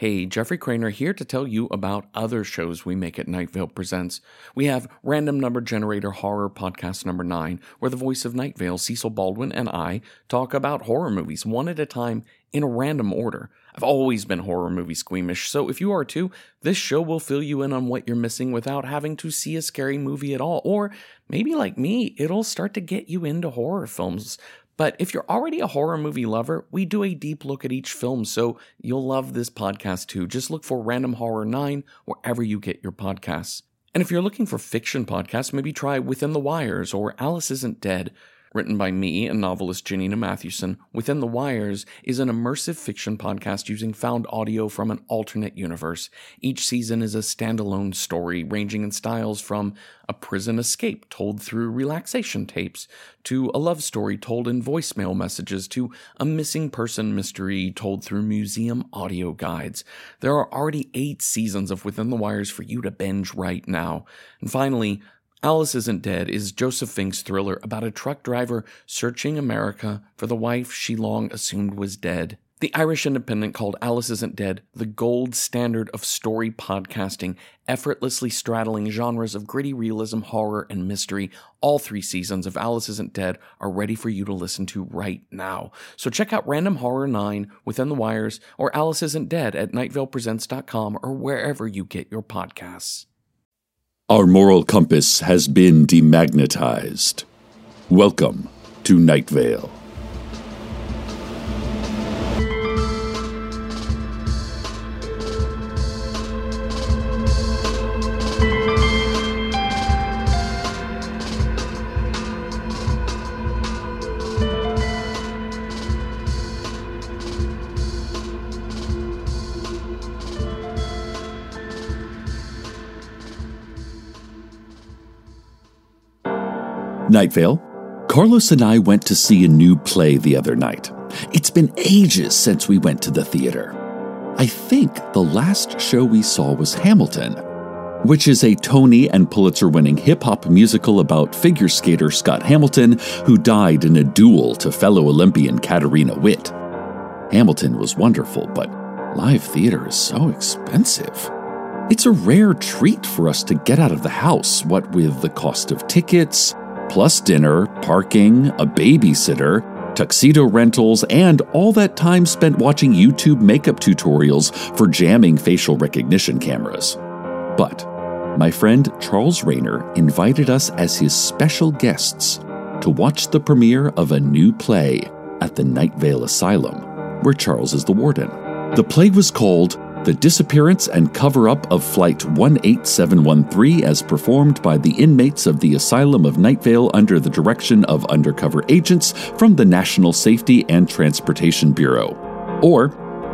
Hey, Jeffrey Craner here to tell you about other shows we make at Night Vale Presents. We have Random Number Generator Horror Podcast number 9, where the voice of Night Vale, Cecil Baldwin, and I talk about horror movies one at a time in a random order. I've always been horror movie squeamish, so if you are too, this show will fill you in on what you're missing without having to see a scary movie at all. Or maybe like me, it'll start to get you into horror films. But if you're already a horror movie lover, we do a deep look at each film, so you'll love this podcast too. Just look for Random Horror 9 wherever you get your podcasts. And if you're looking for fiction podcasts, maybe try Within the Wires or Alice Isn't Dead. Written by me and novelist Janina Mathewson, Within the Wires is an immersive fiction podcast using found audio from an alternate universe. Each season is a standalone story ranging in styles from a prison escape told through relaxation tapes, to a love story told in voicemail messages, to a missing person mystery told through museum audio guides. There are already 8 seasons of Within the Wires for you to binge right now. And finally, Alice Isn't Dead is Joseph Fink's thriller about a truck driver searching America for the wife she long assumed was dead. The Irish Independent called Alice Isn't Dead the gold standard of story podcasting, effortlessly straddling genres of gritty realism, horror, and mystery. All 3 seasons of Alice Isn't Dead are ready for you to listen to right now. So check out Random Horror 9, Within the Wires, or Alice Isn't Dead at nightvalepresents.com or wherever you get your podcasts. Our moral compass has been demagnetized. Welcome to Night Vale. Night Vale, Carlos and I went to see a new play the other night. It's been ages since we went to the theater. I think the last show we saw was Hamilton, which is a Tony and Pulitzer-winning hip-hop musical about figure skater Scott Hamilton, who died in a duel to fellow Olympian Katarina Witt. Hamilton was wonderful, but live theater is so expensive. It's a rare treat for us to get out of the house, what with the cost of tickets, plus dinner, parking, a babysitter, tuxedo rentals, and all that time spent watching YouTube makeup tutorials for jamming facial recognition cameras. But my friend Charles Rayner invited us as his special guests to watch the premiere of a new play at the Night Vale Asylum, where Charles is the warden. The play was called The Disappearance and Cover-Up of Flight 18713, as performed by the inmates of the Asylum of Night Vale under the direction of undercover agents from the National Safety and Transportation Bureau, or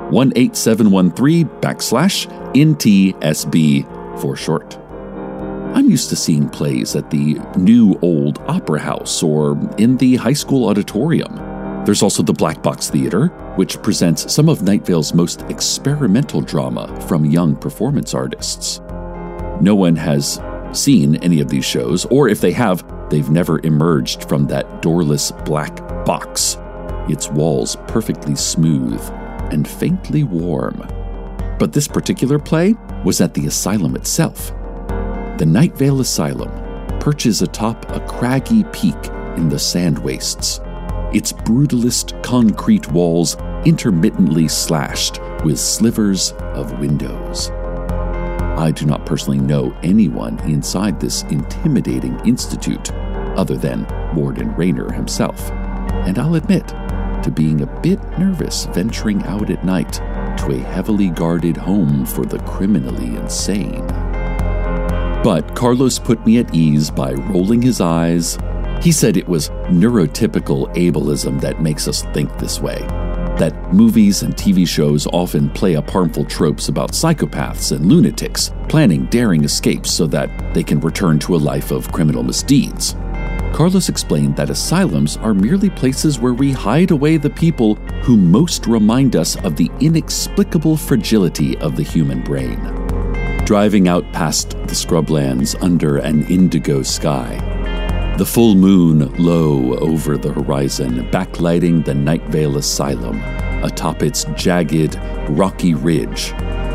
18713/NTSB for short. I'm used to seeing plays at the New Old Opera House or in the high school auditorium. There's also the Black Box Theater, which presents some of Night Vale's most experimental drama from young performance artists. No one has seen any of these shows, or if they have, they've never emerged from that doorless black box, its walls perfectly smooth and faintly warm. But this particular play was at the asylum itself. The Night Vale Asylum perches atop a craggy peak in the sand wastes, its brutalist concrete walls intermittently slashed with slivers of windows. I do not personally know anyone inside this intimidating institute other than Warden Rayner himself, and I'll admit to being a bit nervous venturing out at night to a heavily guarded home for the criminally insane. But Carlos put me at ease by rolling his eyes. He said it was neurotypical ableism that makes us think this way, that movies and TV shows often play up harmful tropes about psychopaths and lunatics planning daring escapes so that they can return to a life of criminal misdeeds. Carlos explained that asylums are merely places where we hide away the people who most remind us of the inexplicable fragility of the human brain. Driving out past the scrublands under an indigo sky, the full moon low over the horizon, backlighting the Night Vale Asylum atop its jagged, rocky ridge,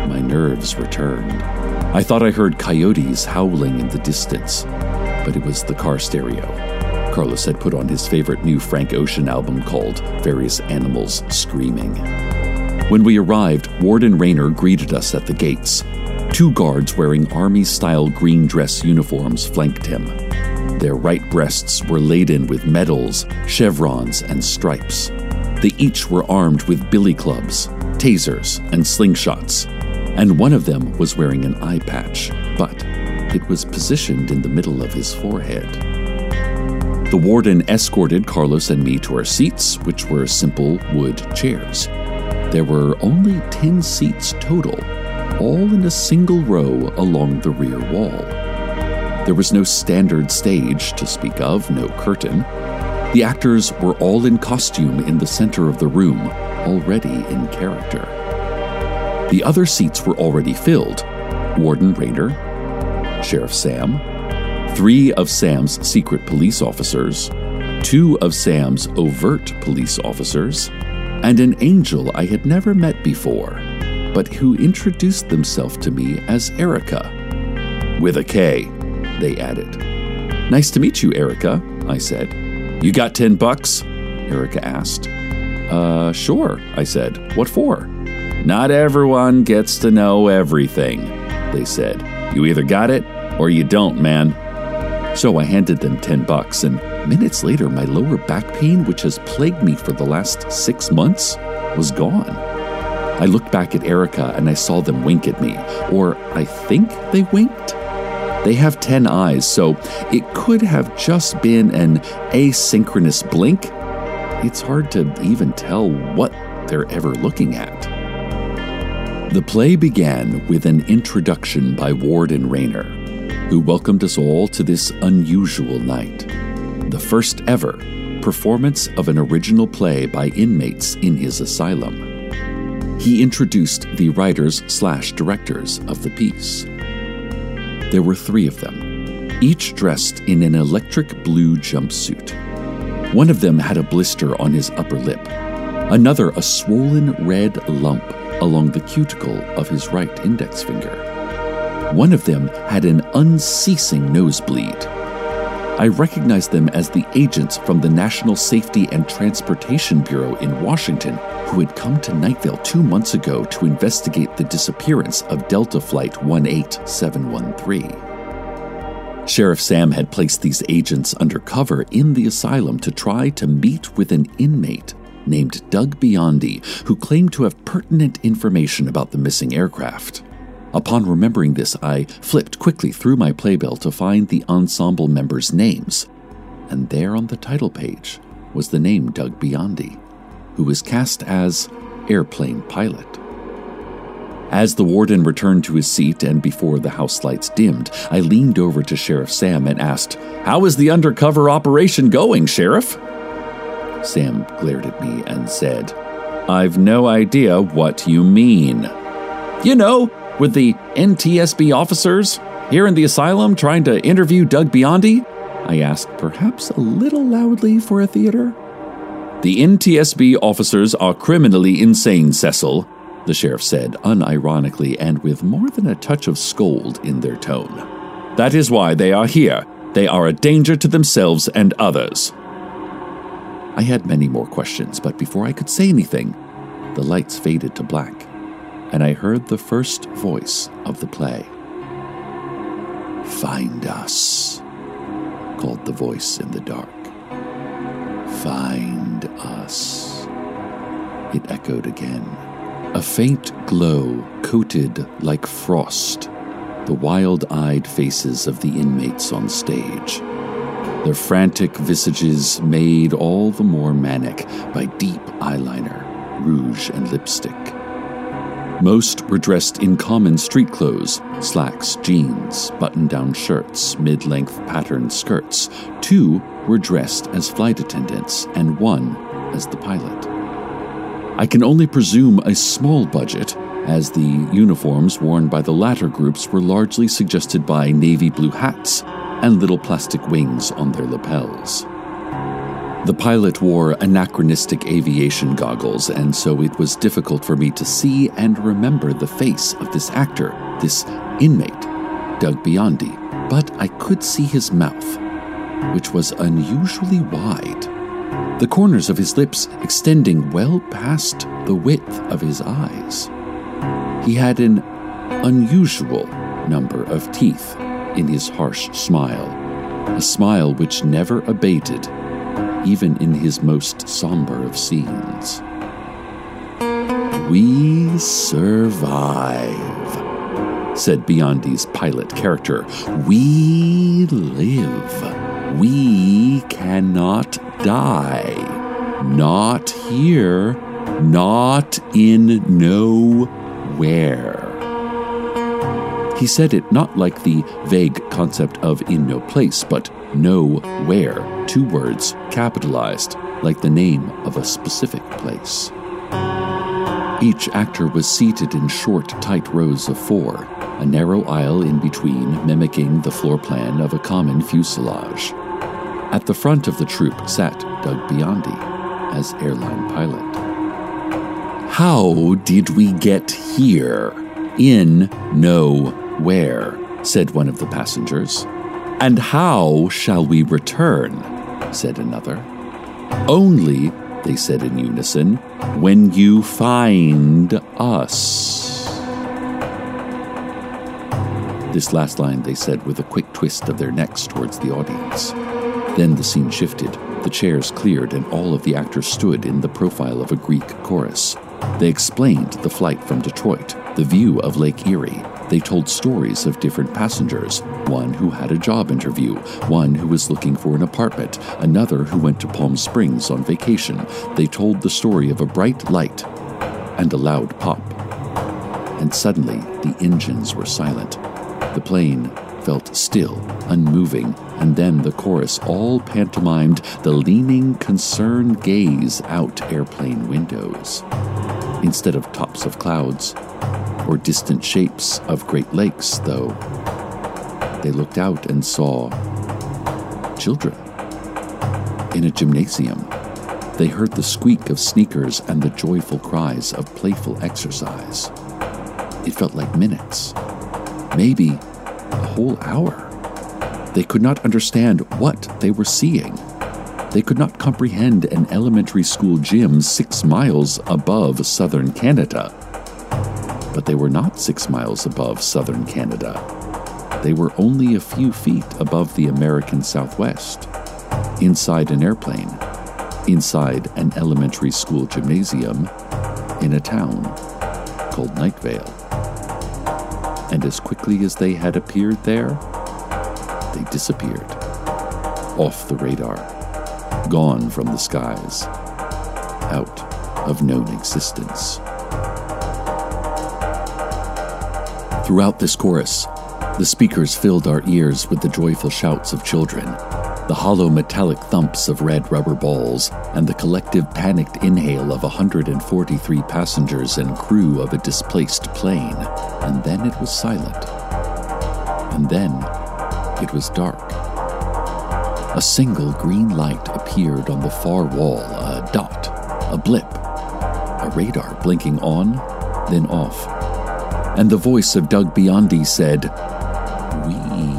my nerves returned. I thought I heard coyotes howling in the distance, but it was the car stereo. Carlos had put on his favorite new Frank Ocean album called Various Animals Screaming. When we arrived, Warden Rayner greeted us at the gates. 2 guards wearing Army-style green dress uniforms flanked him. Their right breasts were laden with medals, chevrons, and stripes. They each were armed with billy clubs, tasers, and slingshots, and one of them was wearing an eye patch, but it was positioned in the middle of his forehead. The warden escorted Carlos and me to our seats, which were simple wood chairs. There were only 10 seats total, all in a single row along the rear wall. There was no standard stage to speak of, no curtain. The actors were all in costume in the center of the room, already in character. The other seats were already filled. Warden Rayner, Sheriff Sam, 3 of Sam's secret police officers, 2 of Sam's overt police officers, and an angel I had never met before, but who introduced themselves to me as Erica. With a K, they added. "Nice to meet you, Erica," I said. "You got $10? Erica asked. Sure, I said. "What for?" "Not everyone gets to know everything," they said. "You either got it or you don't, man." So I handed them $10, and minutes later, my lower back pain, which has plagued me for the last 6 months, was gone. I looked back at Erica and I saw them wink at me, or I think they winked. They have 10 eyes, so it could have just been an asynchronous blink. It's hard to even tell what they're ever looking at. The play began with an introduction by Warden Rayner, who welcomed us all to this unusual night, the first ever performance of an original play by inmates in his asylum. He introduced the writers/directors of the piece. There were 3 of them, each dressed in an electric blue jumpsuit. One of them had a blister on his upper lip, another a swollen red lump along the cuticle of his right index finger. One of them had an unceasing nosebleed. I recognized them as the agents from the National Safety and Transportation Bureau in Washington who had come to Night Vale 2 months ago to investigate the disappearance of Delta Flight 18713. Sheriff Sam had placed these agents undercover in the asylum to try to meet with an inmate named Doug Biondi, who claimed to have pertinent information about the missing aircraft. Upon remembering this, I flipped quickly through my playbill to find the ensemble members' names, and there on the title page was the name Doug Biondi, who was cast as airplane pilot. As the warden returned to his seat and before the house lights dimmed, I leaned over to Sheriff Sam and asked, "How is the undercover operation going, Sheriff?" Sam glared at me and said, "I've no idea what you mean." "You know, with the NTSB officers here in the asylum trying to interview Doug Biondi?" I asked, perhaps a little loudly for a theater. "The NTSB officers are criminally insane, Cecil," the sheriff said, unironically and with more than a touch of scold in their tone. "That is why they are here. They are a danger to themselves and others." I had many more questions, but before I could say anything, the lights faded to black, and I heard the first voice of the play. "Find us," called the voice in the dark. "Find us." It echoed again. A faint glow coated like frost the wild-eyed faces of the inmates on stage. Their frantic visages made all the more manic by deep eyeliner, rouge, and lipstick. Most were dressed in common street clothes, slacks, jeans, button-down shirts, mid-length patterned skirts. 2 were dressed as flight attendants, and 1 as the pilot. I can only presume a small budget, as the uniforms worn by the latter groups were largely suggested by navy blue hats and little plastic wings on their lapels. The pilot wore anachronistic aviation goggles, and so it was difficult for me to see and remember the face of this actor, this inmate, Doug Biondi. But I could see his mouth, which was unusually wide, the corners of his lips extending well past the width of his eyes. He had an unusual number of teeth in his harsh smile, a smile which never abated, even in his most somber of scenes. "We survive," said Biondi's pilot character. "We live. We cannot die. Not here. Not in nowhere." He said it not like the vague concept of in no place, but nowhere, 2 words capitalized, like the name of a specific place. Each actor was seated in short, tight rows of 4, a narrow aisle in between mimicking the floor plan of a common fuselage. At the front of the troupe sat Doug Biondi as airline pilot. "How did we get here? In nowhere," said one of the passengers. "And how shall we return?" said another. "Only," they said in unison, "when you find us." This last line they said with a quick twist of their necks towards the audience. Then the scene shifted, the chairs cleared, and all of the actors stood in the profile of a Greek chorus. They explained the flight from Detroit, the view of Lake Erie. They told stories of different passengers, one who had a job interview, one who was looking for an apartment, another who went to Palm Springs on vacation. They told the story of a bright light and a loud pop. And suddenly the engines were silent. The plane felt still, unmoving, and then the chorus all pantomimed the leaning, concerned gaze out airplane windows. Instead of tops of clouds or distant shapes of Great Lakes, though, they looked out and saw children in a gymnasium. They heard the squeak of sneakers and the joyful cries of playful exercise. It felt like minutes, maybe a whole hour. They could not understand what they were seeing. They could not comprehend an elementary school gym 6 miles above southern Canada. But they were not 6 miles above southern Canada. They were only a few feet above the American Southwest, inside an airplane, inside an elementary school gymnasium in a town called Night Vale. And as quickly as they had appeared there, they disappeared, off the radar, gone from the skies, out of known existence. Throughout this chorus, the speakers filled our ears with the joyful shouts of children, the hollow metallic thumps of red rubber balls, and the collective panicked inhale of 143 passengers and crew of a displaced plane. And then it was silent. And then it was dark. A single green light appeared on the far wall, a dot, a blip, a radar blinking on, then off. And the voice of Doug Biondi said, "We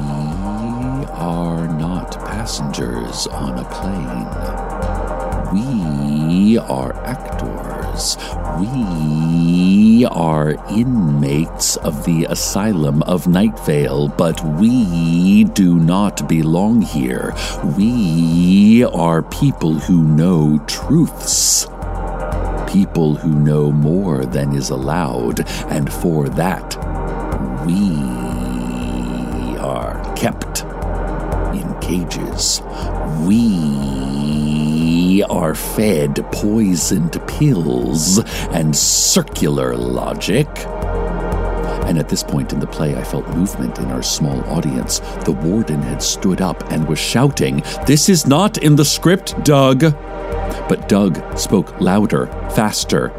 are not passengers on a plane. We are actors. We are inmates of the asylum of Night Vale, but we do not belong here. We are people who know truths. People who know more than is allowed, and for that, we are kept in cages. We are fed poisoned pills and circular logic." And at this point in the play, I felt movement in our small audience. The warden had stood up and was shouting, "This is not in the script, Doug. But Doug spoke louder, faster.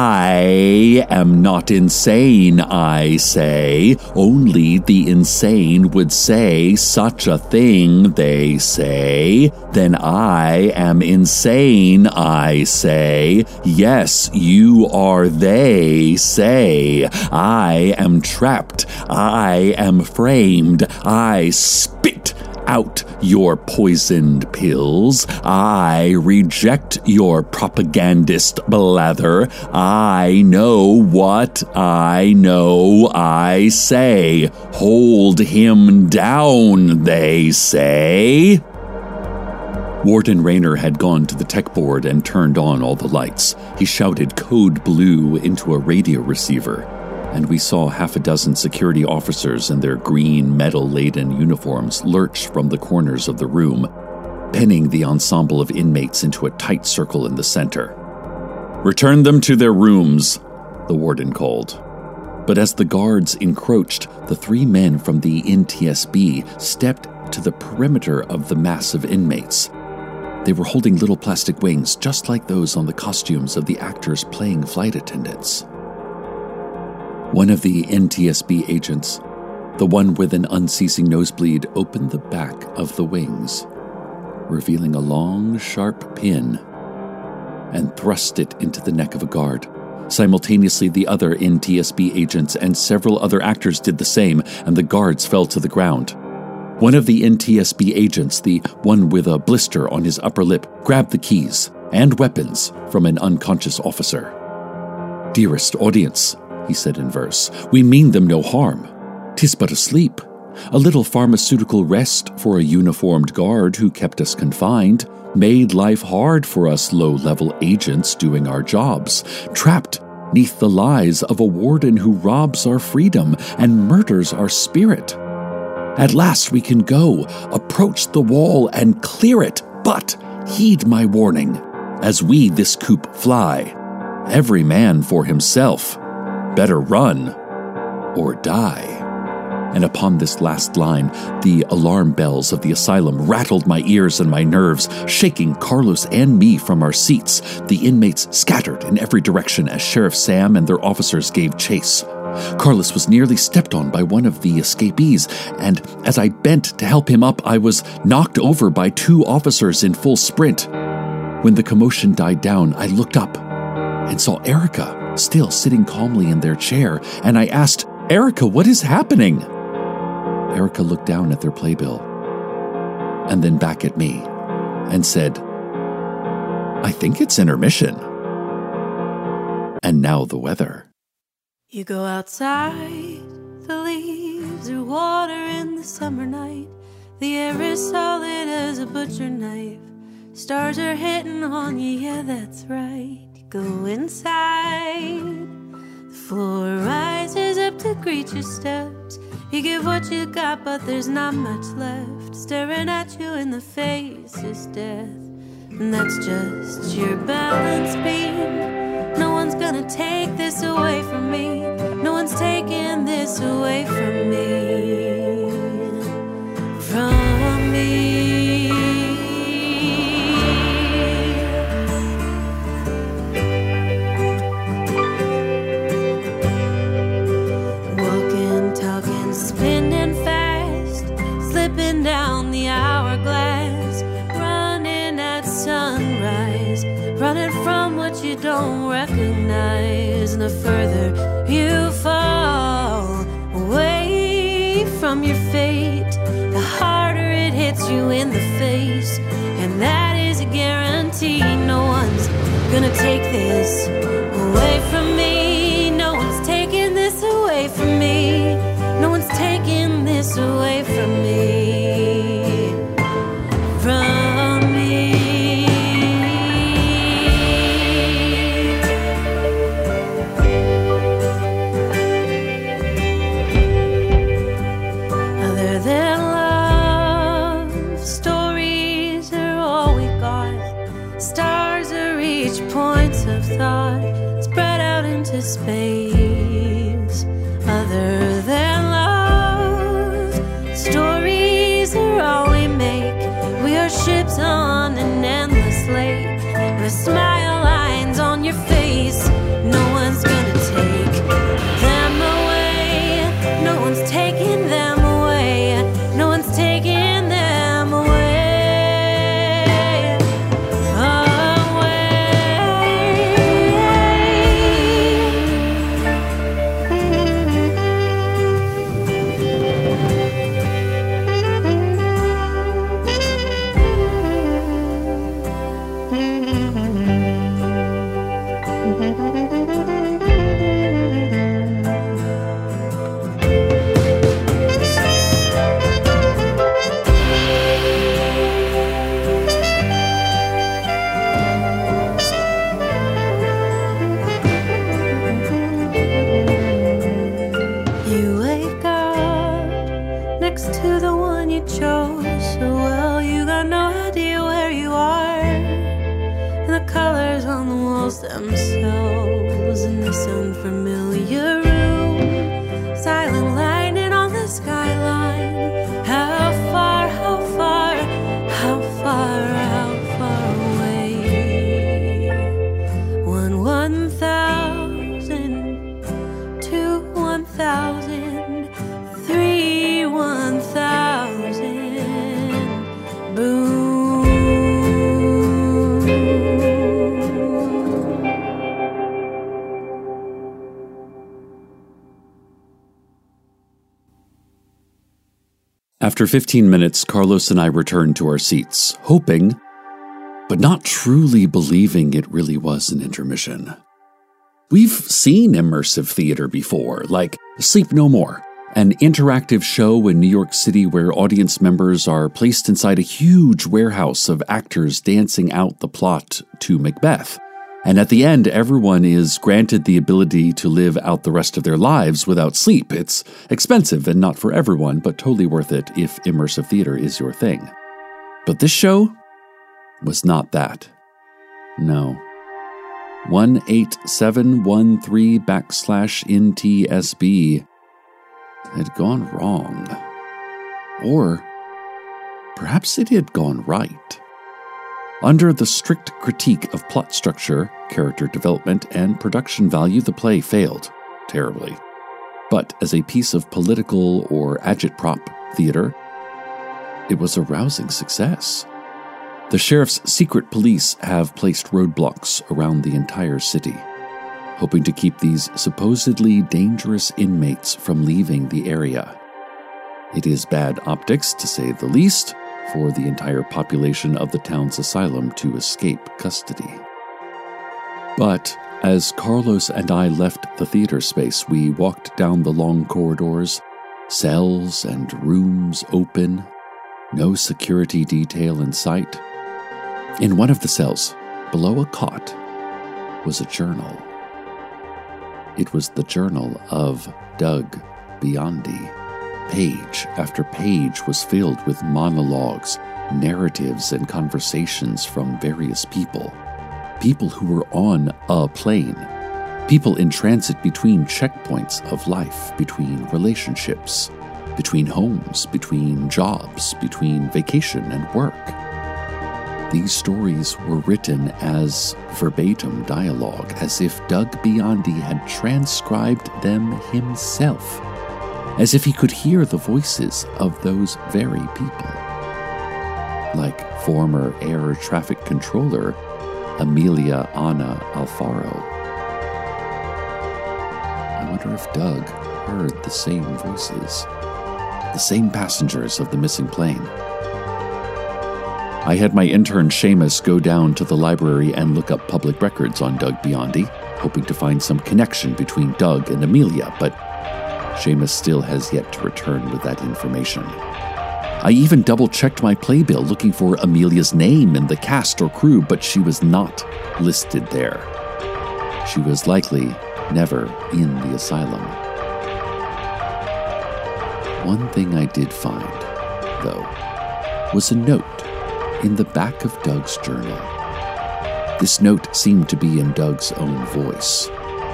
I am not insane, I say. Only the insane would say such a thing, they say. Then I am insane, I say. Yes, you are, they say. I am trapped. I am framed. I spit out your poisoned pills. I reject your propagandist blather. I know what I know, I say. Hold him down, they say. Warden Rayner had gone to the tech board and turned on all the lights. He shouted code blue into a radio receiver, and we saw half a dozen security officers in their green, metal-laden uniforms lurch from the corners of the room, penning the ensemble of inmates into a tight circle in the center. "Return them to their rooms," the warden called. But as the guards encroached, the 3 men from the NTSB stepped to the perimeter of the mass of inmates. They were holding little plastic wings, just like those on the costumes of the actors playing flight attendants. One of the NTSB agents, the one with an unceasing nosebleed, opened the back of the wings, revealing a long, sharp pin, and thrust it into the neck of a guard. Simultaneously, the other NTSB agents and several other actors did the same, and the guards fell to the ground. One of the NTSB agents, the one with a blister on his upper lip, grabbed the keys and weapons from an unconscious officer. "Dearest audience," he said in verse, "we mean them no harm. 'Tis but a sleep, a little pharmaceutical rest for a uniformed guard who kept us confined, made life hard for us low-level agents doing our jobs, trapped 'neath the lies of a warden who robs our freedom and murders our spirit. At last we can go, approach the wall and clear it, but heed my warning, as we this coop fly, every man for himself, better run or die." And upon this last line, the alarm bells of the asylum rattled my ears and my nerves, shaking Carlos and me from our seats. The inmates scattered in every direction as Sheriff Sam and their officers gave chase. Carlos was nearly stepped on by one of the escapees, and as I bent to help him up, I was knocked over by 2 officers in full sprint. When the commotion died down, I looked up and saw Erica still sitting calmly in their chair, and I asked, "Erica, what is happening?" Erica looked down at their playbill and then back at me and said, "I think it's intermission." And now the weather. You go outside, the leaves are water in the summer night. The air is solid as a butcher knife. Stars are hitting on you, yeah, that's right. You go inside, the floor rises up to greet your steps. You give what you got, but there's not much left. Staring at you in the face is death, and that's just your balance beam. No one's gonna take this away from me. No one's taking this away from me. From me. Walking, talking, spinning fast, slipping down the hourglass, running at sunrise, running from what you don't recognize. And the further you fall away from your fate, the harder it hits you in the face. And that is a guarantee. No one's gonna take this away from me. No one's taking this away from me. No one's taking this away from me. From me. Thought spread out into space. Other than love, stories are all we make. We are ships on an endless lake. The smile lines on your face. No one's gonna take them away. No one's taking them away. No one's taking them away. You wake up next to the one you chose so well. You got no idea where you are, and the colors on the walls themselves in this unfamiliar room. Silent lightning on the skyline. How far, how far, how far, how far away? 1,000, 2, 1,000, 3, 1,000. Boom. After 15 minutes, Carlos and I returned to our seats, hoping, but not truly believing it really was an intermission. We've seen immersive theater before, like Sleep No More, an interactive show in New York City where audience members are placed inside a huge warehouse of actors dancing out the plot to Macbeth. And at the end, everyone is granted the ability to live out the rest of their lives without sleep. It's expensive and not for everyone, but totally worth it if immersive theater is your thing. But this show was not that. No. 18713/NTSB had gone wrong. Or perhaps it had gone right. Under the strict critique of plot structure, character development, and production value, the play failed terribly. But as a piece of political or agitprop theater, it was a rousing success. The sheriff's secret police have placed roadblocks around the entire city, hoping to keep these supposedly dangerous inmates from leaving the area. It is bad optics, to say the least, for the entire population of the town's asylum to escape custody. But as Carlos and I left the theater space, we walked down the long corridors, cells and rooms open, no security detail in sight. In one of the cells, below a cot, was a journal. It was the journal of Doug Biondi. Page after page was filled with monologues, narratives, and conversations from various people. People who were on a plane. People in transit between checkpoints of life, between relationships, between homes, between jobs, between vacation and work. These stories were written as verbatim dialogue, as if Doug Biondi had transcribed them himself, as if he could hear the voices of those very people. Like former air traffic controller Amelia Ana Alfaro. I wonder if Doug heard the same voices, the same passengers of the missing plane. I had my intern Seamus go down to the library and look up public records on Doug Biondi, hoping to find some connection between Doug and Amelia, but Seamus still has yet to return with that information. I even double-checked my playbill looking for Amelia's name in the cast or crew, but she was not listed there. She was likely never in the asylum. One thing I did find, though, was a note in the back of Doug's journal. This note seemed to be in Doug's own voice.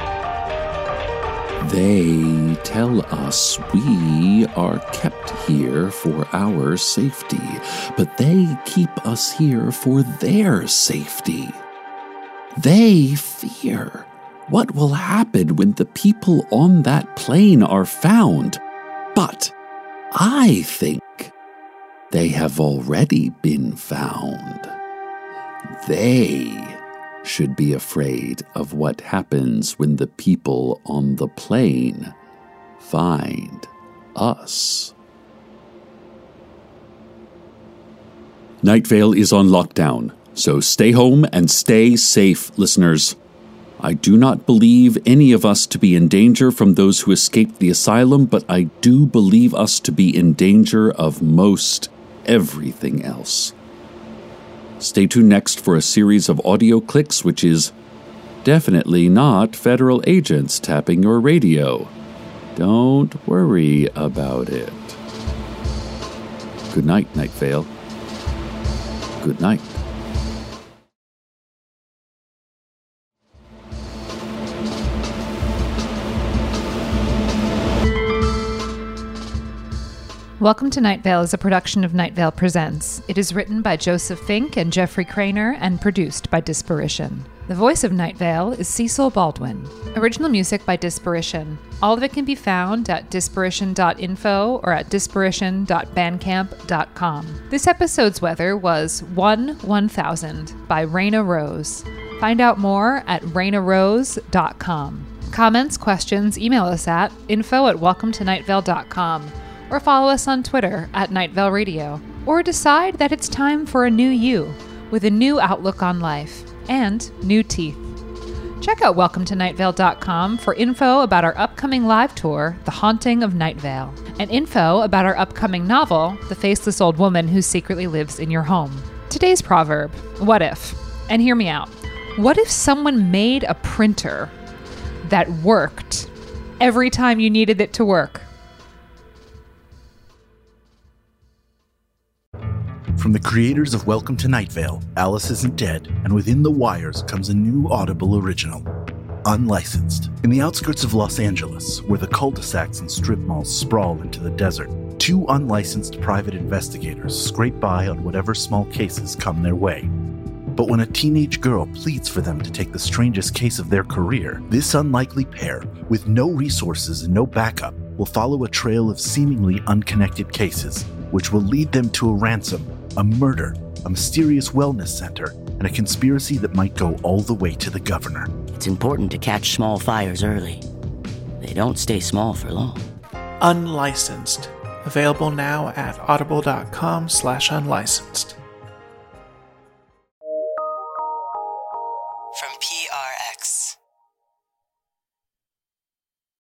They tell us we are kept here for our safety, but they keep us here for their safety. They fear what will happen when the people on that plane are found. But I think they have already been found. They should be afraid of what happens when the people on the plane find us. Night Vale is on lockdown, so stay home and stay safe, listeners. I do not believe any of us to be in danger from those who escaped the asylum, but I do believe us to be in danger of most everything else. Stay tuned next for a series of audio clicks, which is definitely not federal agents tapping your radio. Don't worry about it. Good night, Night Vale. Good night. Welcome to Night Vale is a production of Night Vale Presents. It is written by Joseph Fink and Jeffrey Craner and produced by Disparition. The voice of Night Vale is Cecil Baldwin. Original music by Disparition. All of it can be found at disparition.info or at disparition.bandcamp.com. This episode's weather was 1-1000 by Raina Rose. Find out more at rainarose.com. Comments, questions, email us at info@welcometonightvale.com. or follow us on Twitter at Night Vale Radio, or decide that it's time for a new you with a new outlook on life and new teeth. Check out welcometonightvale.com for info about our upcoming live tour, The Haunting of Night Vale, and info about our upcoming novel, The Faceless Old Woman Who Secretly Lives in Your Home. Today's proverb, what if? And hear me out. What if someone made a printer that worked every time you needed it to work? From the creators of Welcome to Night Vale, Alice Isn't Dead, and Within the Wires comes a new Audible original, Unlicensed. In the outskirts of Los Angeles, where the cul-de-sacs and strip malls sprawl into the desert, two unlicensed private investigators scrape by on whatever small cases come their way. But when a teenage girl pleads for them to take the strangest case of their career, this unlikely pair, with no resources and no backup, will follow a trail of seemingly unconnected cases, which will lead them to a ransom, a murder, a mysterious wellness center, and a conspiracy that might go all the way to the governor. It's important to catch small fires early. They don't stay small for long. Unlicensed. Available now at audible.com/unlicensed.